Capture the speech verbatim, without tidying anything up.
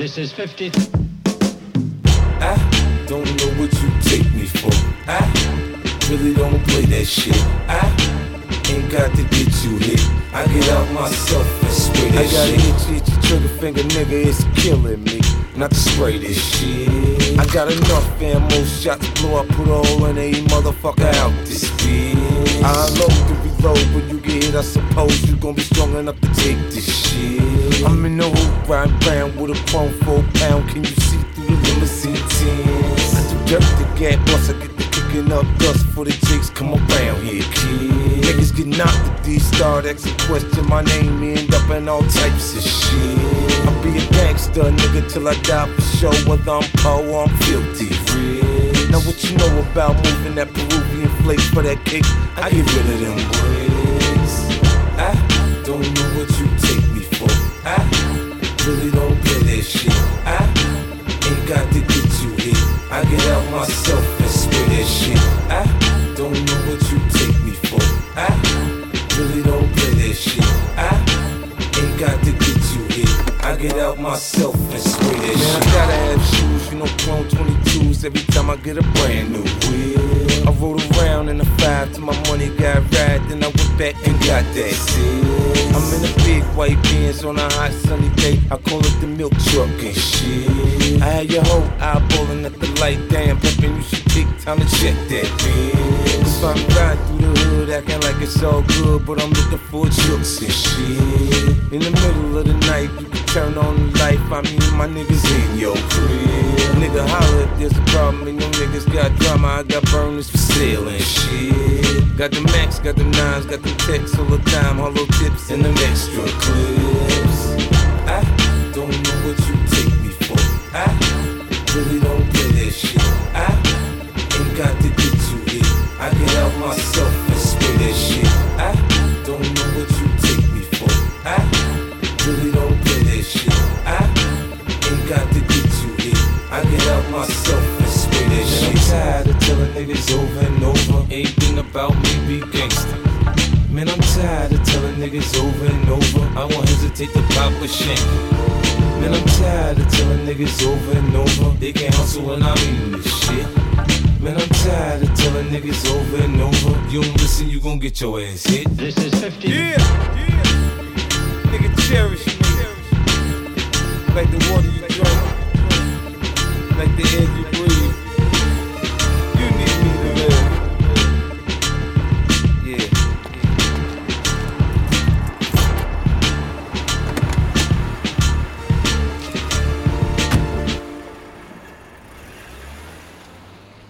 This is fifty. I don't know what you take me for. I really don't play that shit. I ain't got to get you hit. I get out myself and spray that shit. I got an itchy, itchy trigger finger, nigga, it's killing me. Not to spray this shit. I got enough ammo, shots blow, I put a hole in a motherfucker out this bitch. I unload to reload, when you get hit, I suppose you gon' be strong enough to take this shit. I'm in the hoop, riding round with a chrome four pound. Can you see through the limousine tents? I do dirt to get once I get the kicking up dust for the jakes. Come around here, kid. Niggas get knocked at these start asking question my name, me end up in all types of shit. I'll be a gangster, nigga, till I die for sure. Whether I'm poor or I'm filthy rich. Now what you know about moving that Peruvian flake for that cake? I get rid of them bricks. I don't know what you take me for. I really don't play that shit. I ain't got to get you hit. I get out myself and spray that shit. I don't know what you take me for. I really don't play that shit. I ain't got to get you hit. I get out myself and spray that shit. Man, I gotta have shoes, you know, chrome twenty-twos every time I get a brand new wheel. I rode around in a five till my money got right, then I went back and got that shit. I'm in a big white Benz on a hot sunny day, I call it the milk truck and shit. I had your whole eyeballing at the light, damn, pimpin', you should take time to check that bitch. Cause I'm riding through the hood, acting like it's all good, but I'm looking for jokes and shit. In the middle of the night, you can turn on the light, find me and my niggas in your crib. Nigga holler if there's a problem and your niggas got drama, I got burners for sale and shit. Got the max, got the nines, got the texts all the time, hollow tips and them extra clips. I don't know what you take me for. I really don't play that shit. I ain't got to get you hit. I get out myself and spray that shit. I don't know what you take me for. I really don't play that shit. I ain't got to get you hit. I get out myself and spray that shit. I'm tired of telling niggas over and over, anything about me be gangsta. Man, I'm tired of telling niggas over and over, I won't hesitate to pop a shank. Man, I'm tired of telling niggas over and over, they can't hustle when I'm eating this shit. Man, I'm tired of telling niggas over and over, you don't listen, you gon' get your ass hit. This is fifty. Yeah, yeah. Nigga, cherish me. Like the water you drink, like the air you breathe.